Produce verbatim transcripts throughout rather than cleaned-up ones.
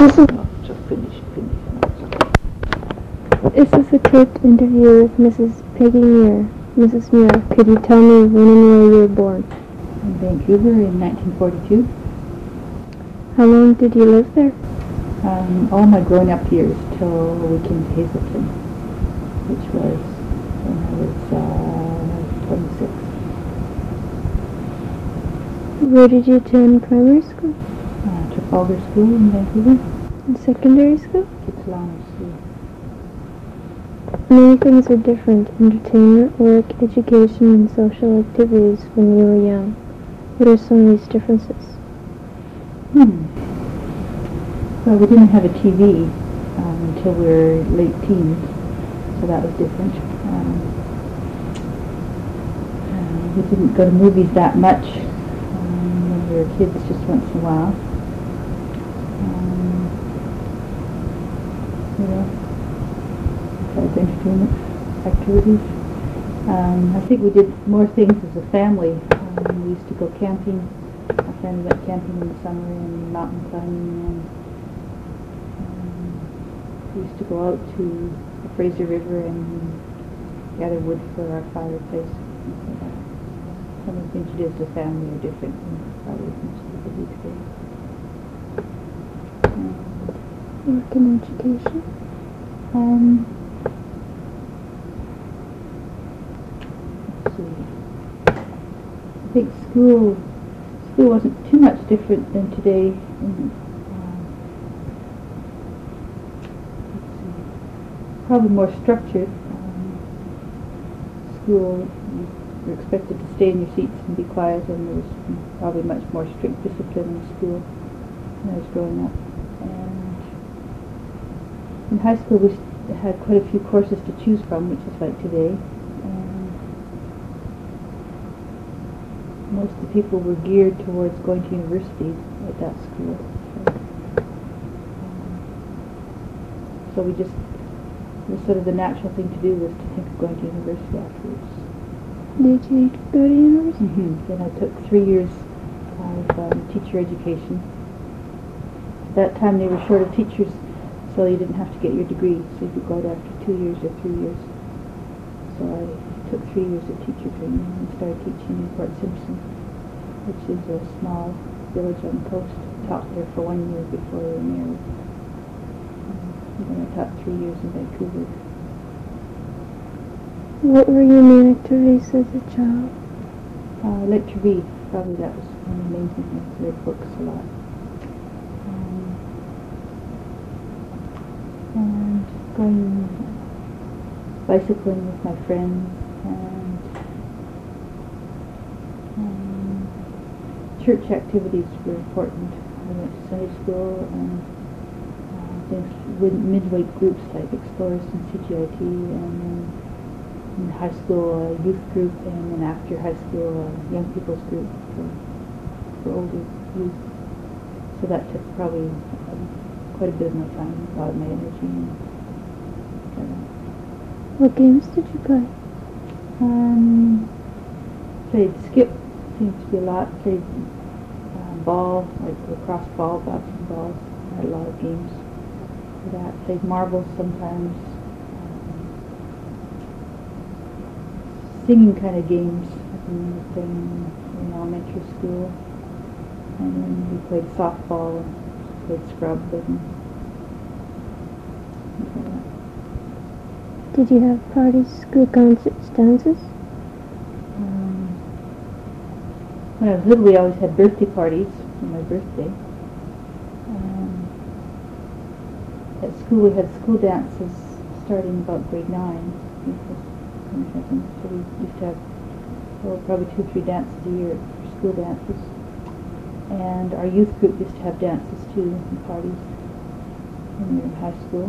This is, Oh, just finish, finish. this is a taped interview with Missus Peggy Muir. Missus Muir, could you tell me when and where you were born? In Vancouver in nineteen forty-two. How long did you live there? Um, all my growing up years till we came to Hazelton, which was when I was uh, twenty-six. Where did you attend primary school? Uh, Trafalgar School in Vancouver. And secondary school? Kitsilano School. Many things are different: entertainment, work, education, and social activities when you were young. What are some of these differences? Hmm. Well, we didn't have a T V um, until we were late teens, so that was different. Um, uh, we didn't go to movies that much um, when we were kids, just once in a while. Um, you know, besides entertainment activities. Um, I think we did more things as a family. Um, we used to go camping. Our family went camping in the summer and mountain climbing, and um, we used to go out to the Fraser River and gather wood for our fireplace. Things like that. Some of the things you did as a family are different than probably most people do today. Um, Work and education? um, let's see. I think school school wasn't too much different than today. In, um, let's see, probably more structured. Um, school, you were expected to stay in your seats and be quiet, and there was probably much more strict discipline in school when I was growing up. And in high school, we had quite a few courses to choose from, which is like today. Most of the people were geared towards going to university at that school. So, um, so we just, it was sort of the natural thing to do was to think of going to university afterwards. Did you go to university? Mm-hmm. Then I took three years of um, teacher education. At that time they were short of teachers, so you didn't have to get your degree, so you could go out after two years or three years. So I took three years of teacher training and started teaching in Port Simpson, which is a small village on the coast. Taught there for one year before we were married. And then I taught three years in Vancouver. What were your main activities as a child? Uh, I like to read. Probably that was one of the main things. I read books a lot. Um, and going bicycling with my friends, and um, church activities were important. I went to Sunday school and uh, things with midweight groups like Explorers and C G I T, and then in high school a youth group, and then after high school a young people's group for, for older youth. So that took probably um, quite a bit of my time, a lot of my energy. And, uh, What games did you play? Um, played skip, seems to be a lot. Played uh, ball, like lacrosse ball, bouncing balls. Had a lot of games for that. Played marbles sometimes. Um, singing kind of games. I can remember playing in elementary school. And then we played softball and played scrub and things like that. Did you have parties, school concerts, dances? Um, when I was little, we always had birthday parties for my birthday. Um, at school, we had school dances starting about grade nine. I think was kindergarten. So we used to have well, probably two or three dances a year for school dances. And our youth group used to have dances too and parties when we were in high school.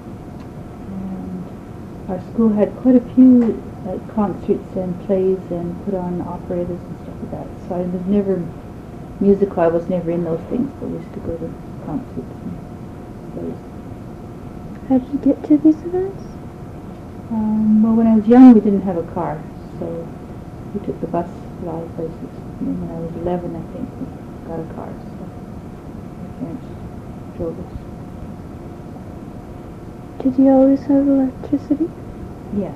Our school had quite a few uh, concerts and plays and put on operettas and stuff like that. So I was never musical. I was never in those things, but we used to go to concerts and plays. How did you get to these events? Um, well, when I was young, we didn't have a car, so we took the bus a lot of places. And then when I was eleven, I think, we got a car, so my parents drove us. Did you always have electricity? Yes.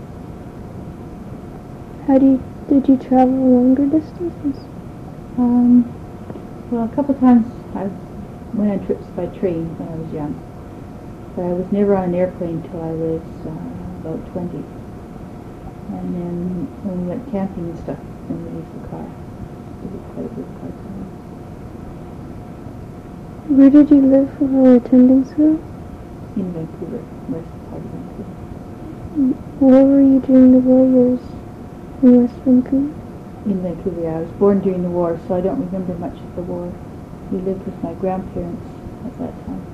How do you, did you travel longer distances? Um, well, a couple times I went on trips by train when I was young, but I was never on an airplane till I was uh, about twenty. And then when we went camping and stuff, then we used the car. It was quite a good car time. Where did you live while attending school? In Vancouver, west part of Vancouver. Where were you during the war years? In West Vancouver? In Vancouver, yeah. I was born during the war, so I don't remember much of the war. We lived with my grandparents at that time.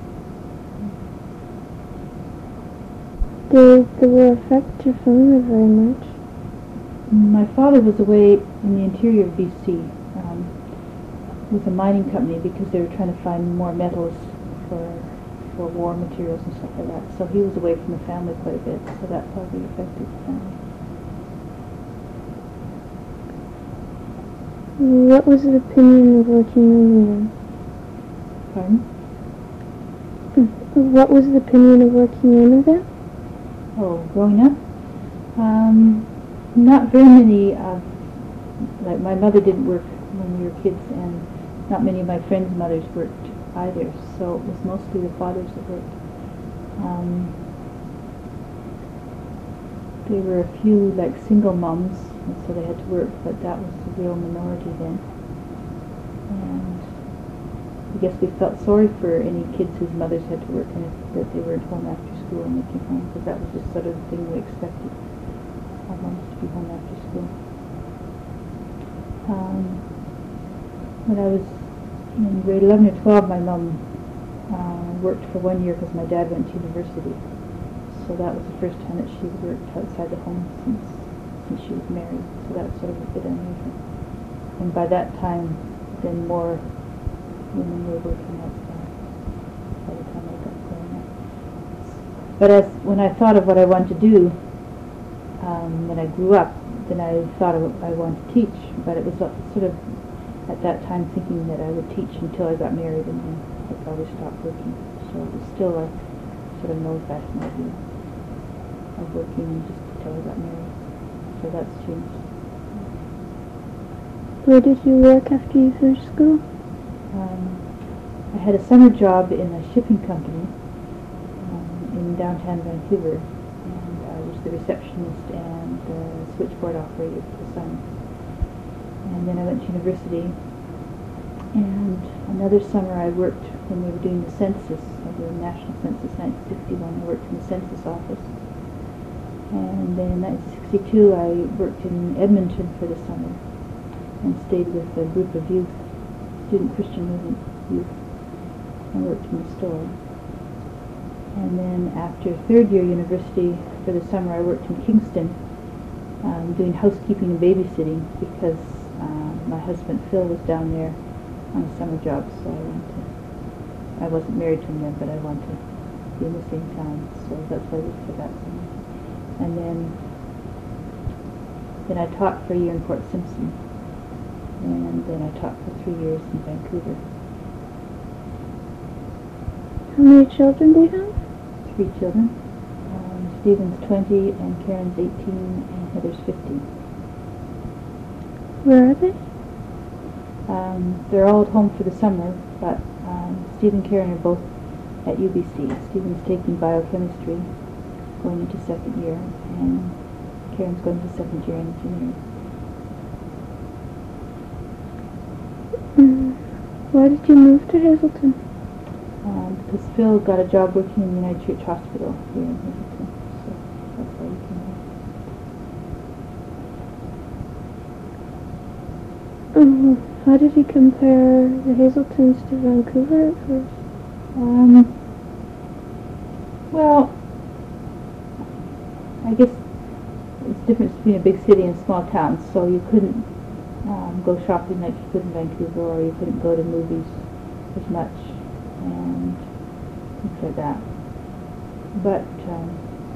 Did the war affect your family very much? My father was away in the interior of B C um, with a mining company because they were trying to find more metals for for war materials and stuff like that. So he was away from the family quite a bit, so that probably affected the family. What was the opinion of working in Pardon? the What was the opinion of working in then? Oh, growing up? Um, not very many of, like my mother didn't work when we were kids, and not many of my friends' mothers worked either, so it was mostly the fathers that worked. Um, there were a few like single moms, and so they had to work, but that was the real minority then. And I guess we felt sorry for any kids whose mothers had to work and if, that they weren't home after school when they came home, because that was just sort of the thing we expected, our moms to be home after school. Um, when I was in grade eleven or twelve, my mom uh, worked for one year because my dad went to university. So that was the first time that she worked outside the home since since she was married. So that was sort of a bit unusual. And by that time, then more women were working outside by the time I got growing up. But as when I thought of what I wanted to do um, when I grew up, then I thought of, I wanted to teach. But it was sort of at that time thinking that I would teach until I got married, and then I'd probably stop working. So it was still a sort of an old-fashioned idea of working just until I got married. So that's changed. Where did you work after you finished school? Um, I had a summer job in a shipping company um, in downtown Vancouver, and I was the receptionist and the switchboard operator for the summer. And then I went to university, and another summer I worked when they were doing the census, like the national census, nineteen sixty-one. I worked in the census office. And then in nineteen sixty-two I worked in Edmonton for the summer and stayed with a group of youth, student Christian movement youth, and worked in the store. And then after third year university for the summer I worked in Kingston um, doing housekeeping and babysitting because uh, my husband Phil was down there on a summer job, so I wanted to, I wasn't married to him then, but I wanted to be in the same town, so that's why I worked for that summer. And then then I taught for a year in Port Simpson, and then I taught for three years in Vancouver. How many children do you have? Three children. Um, Stephen's twenty, and Karen's eighteen, and Heather's fifteen. Where are they? Um, they're all at home for the summer, but um, Steve and Karen are both at U B C. Stephen's taking biochemistry, going into second year, and Karen's going to second year in engineering. Mm. Why did you move to Hazelton? Um, because Phil got a job working in the United Church Hospital here in Hazelton, so that's why we came here. Um, how did you compare the Hazeltons to Vancouver at first? Um, well, I guess it's the difference between a big city and a small town, so you couldn't um, go shopping like you could in Vancouver, or you couldn't go to movies as much, and things like that. But um,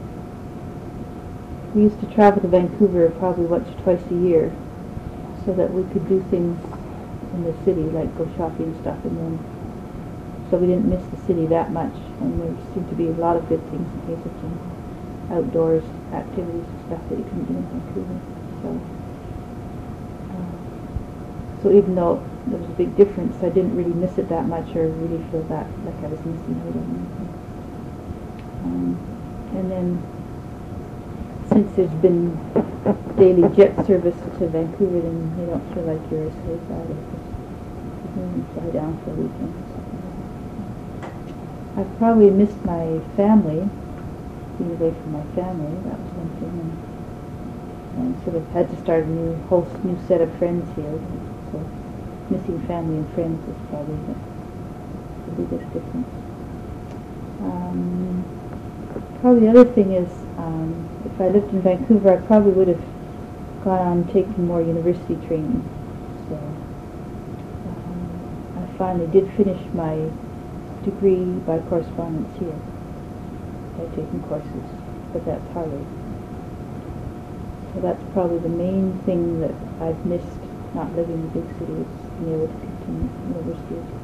we used to travel to Vancouver probably once or twice a year, so that we could do things in the city, like go shopping and stuff, and then so we didn't miss the city that much, and there seemed to be a lot of good things in Hazelton, outdoors activities and stuff that you couldn't do in Vancouver. So, uh, so even though there was a big difference, I didn't really miss it that much, or really feel that like I was missing out on anything. Um, and then, since there's been daily jet service to Vancouver, then you don't feel like you're as safe either, because you can fly down for a weekend or something like that. I've probably missed my family, being away from my family. That was one thing, and, and sort of had to start a new whole new set of friends here. So missing family and friends is probably the, the biggest difference. Um, probably the other thing is, um, if I lived in Vancouver, I probably would have gone on taking more university training. So um, I finally did finish my degree by correspondence here. By taking courses, but that's Harvard. So that's probably the main thing that I've missed not living in the big city, is being able to continue university education.